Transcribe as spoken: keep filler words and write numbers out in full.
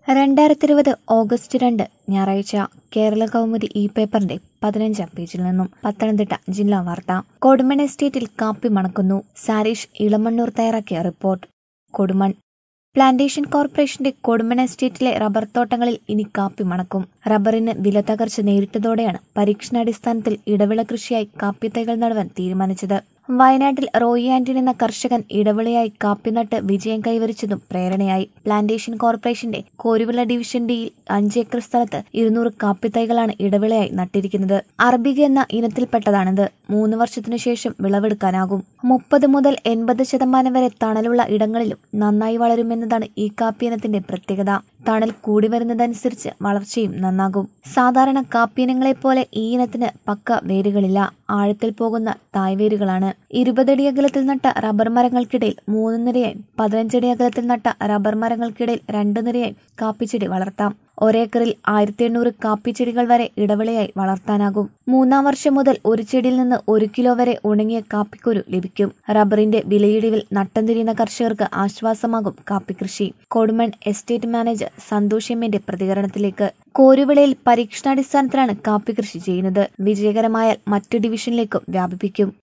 രണ്ടായിരത്തി ഇരുപത് ഓഗസ്റ്റ് രണ്ട് ഞായറാഴ്ച കേരള കൗമുദി ഇ പേപ്പറിന്റെ പതിനഞ്ചാം പേജിൽ നിന്നും പത്തനംതിട്ട ജില്ലാ വാർത്ത. കൊടുമൺ എസ്റ്റേറ്റിൽ കാപ്പി മണക്കുന്നു. സാരീഷ് ഇളമണ്ണൂർ തയ്യാറാക്കിയ റിപ്പോർട്ട്. കൊടുമൺ പ്ലാന്റേഷൻ കോർപ്പറേഷന്റെ കൊടുമൺ എസ്റ്റേറ്റിലെ റബ്ബർ തോട്ടങ്ങളിൽ ഇനി കാപ്പി മണക്കും. റബ്ബറിന് വില തകർച്ച നേരിട്ടതോടെയാണ് പരീക്ഷണാടിസ്ഥാനത്തിൽ ഇടവിള കൃഷിയായി കാപ്പി തൈകൾ നടുവാൻ തീരുമാനിച്ചത്. വയനാട്ടിൽ റോയി ആന്റണി എന്ന കർഷകൻ ഇടവിളയായി കാപ്പി നട്ട് വിജയം കൈവരിച്ചതും പ്രേരണയായി. പ്ലാന്റേഷൻ കോർപ്പറേഷന്റെ കോരുവിള ഡിവിഷൻ ഡിയിൽ അഞ്ച് ഏക്കർ സ്ഥലത്ത് ഇരുന്നൂറ് കാപ്പി തൈകളാണ് ഇടവിളയായി നട്ടിരിക്കുന്നത്. അറബിക എന്ന ഇനത്തിൽപ്പെട്ടതാണിത്. മൂന്ന് വർഷത്തിനു ശേഷം വിളവെടുക്കാനാകും. മുപ്പത് മുതൽ എൺപത് ശതമാനം വരെ തണലുള്ള ഇടങ്ങളിലും നന്നായി വളരുമെന്നതാണ് ഈ കാപ്പി ഇനത്തിന്റെ പ്രത്യേകത. തണൽ കൂടി വരുന്നതനുസരിച്ച് വളർച്ചയും നന്നാകും. സാധാരണ കാപ്പിയിനങ്ങളെ പോലെ ഈ ഇനത്തിന് പക്ക വേരുകളില്ല. ആഴത്തിൽ പോകുന്ന തായ്വേരുകളാണ്. ഇരുപതടി അകലത്തിൽ നട്ട റബ്ബർ മരങ്ങൾക്കിടയിൽ മൂന്ന് നിരയായും പതിനഞ്ചടി അകലത്തിൽ നട്ട റബ്ബർ മരങ്ങൾക്കിടയിൽ രണ്ട് നിരയായും കാപ്പിച്ചെടി വളർത്താം. ഒരേക്കറിൽ ആയിരത്തി എണ്ണൂറ് കാപ്പിച്ചെടികൾ വരെ ഇടവിളയായി വളർത്താനാകും. മൂന്നാം വർഷം മുതൽ ഒരു ചെടിയിൽ നിന്ന് ഒരു കിലോ വരെ ഉണങ്ങിയ കാപ്പിക്കുരു ലഭിക്കും. റബ്ബറിന്റെ വിലയിടിവിൽ നട്ടം തിരിയുന്ന കർഷകർക്ക് ആശ്വാസമാകും കാപ്പി കൃഷി. കൊടുമൺ എസ്റ്റേറ്റ് മാനേജർ സന്തോഷ് എമ്മിന്റെ പ്രതികരണത്തിലേക്ക്. കോരുവിളയിൽ പരീക്ഷണാടിസ്ഥാനത്തിലാണ് കാപ്പി കൃഷി ചെയ്യുന്നത്. വിജയകരമായാൽ മറ്റു ഡിവിഷനിലേക്കും വ്യാപിപ്പിക്കും.